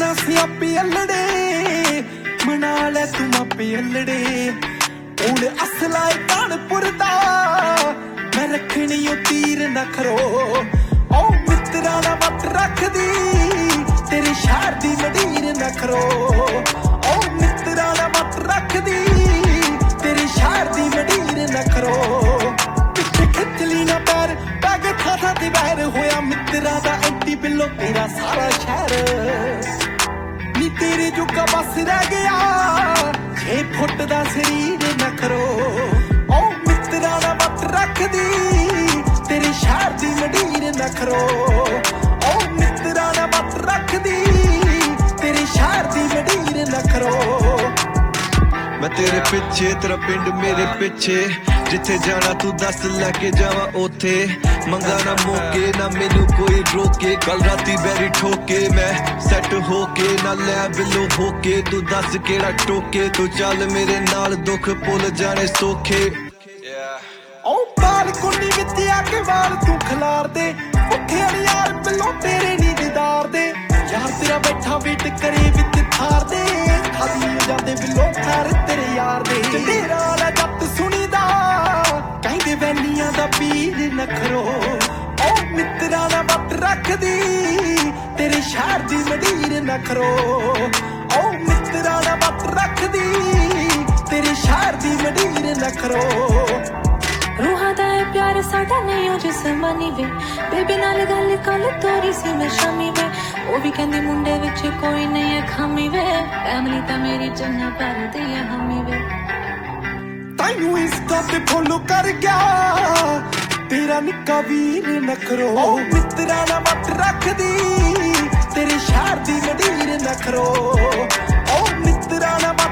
ਦੀਆਂ ਸਿਆਪੇ ਅਲੜੇ ਮਨਾ ਲੈ ਤੂੰ ਮਾਪੇ ਅਲੜੇ ਹੁਣ ਅਸਲਾ ਕਾਨਪੁਰ ਦਾ ਮੈਂ ਰੱਖਣੀ ਉਹ ਤੀਰ ਨਖਰੋ ਓ ਮਿੱਤਰਾਂ ਦਾ ਵੱਟ ਰੱਖਦੀ ਤੇਰੇ ਸ਼ਹਿਰ ਦੀ ਮਡੀਰ ਨਖਰੋ ਓ ਮਿੱਤਰਾਂ ਦਾ ਵੱਟ ਰੱਖਦੀ ਤੇਰੇ ਸ਼ਹਿਰ ਦੀ ਮਡੀਰ ਨਖਰੋ ਪਿੱਛੇ ਖਿੱਚ ਲਈ ਨਾ ਪੈਰ ਪੈ ਗਏ ਥਾਂ ਤੇ ਵੈਰ ਹੋਇਆ ਮਿੱਤਰਾਂ ਦਾ ਐਂਟੀ ਬਿੱਲੋ ਤੇਰਾ ਸਾਰਾ ਸ਼ਹਿਰ ਨੀ ਤੇਰੇ ਜੋਗਾ ਬਸ ਰਹਿ ਗਿਆ 6 ਫੁੱਟ ਦਾ ਸਰੀਰ ਨਖਰੋ ਓ ਮਿੱਤਰਾਂ ਦਾ ਵੱਟ ਰੱਖਦੀ ਤੇਰੇ ਸ਼ਹਿਰ ਦੀ ਮਡੀਰ ਨਖਰੋ ਓ ਮਿੱਤਰਾਂ ਦਾ ਵੱਟ ਰੱਖਦੀ ਤੇਰੇ ਸ਼ਹਿਰ ਦੀ ਮਡੀਰ ਨਖਰੋ मैं तेरे पिछे तेरा पिंड मेरे पिछे जिथे जाना तू दस लैके जावा ओथे मंगा ना मौके ना मैनू कोई रोके कल राती बैरी ठोके मैं सैट होके ना लै बिलो होके तू दस केड़ा टोके तू चल मेरे नाल दुख भुल जाने सौखे ओ बालकोनी विच आके वाल तू खिलार दे भुखे वाली यार बिलो तेरे नी दीदार दे यार तेरा बैठा वेट करे विच थार दे खाली जाते बिलो थार तेरे यार दे तेरा वाला जट सुनीदा कहंदे वैलियां दा पीर नखरो ओ मित्तरां दा वट रखदी तेरे शहर दी मडीर नखरो ओ मित्तरां दा वट रखदी तेरे शहर दी मडीर नखरो रूहां दा है प्यार साडा नहीं हो जिस्मानी वे बेबी नाल गल कल तोरी सी मैं शामी वे ओ भी कहंदी मुंडे विच कोई नहीं है खामी वे फैमिली ता मेरी जन्ना पर दी है हामी वे ताइनू इंस्टा पे फॉलो कर गया तेरा निक्का वीर नखरो ओ मित्तरां दा वट रखदी तेरे शहर दी मडीर नखरो ओ मित्तरां दा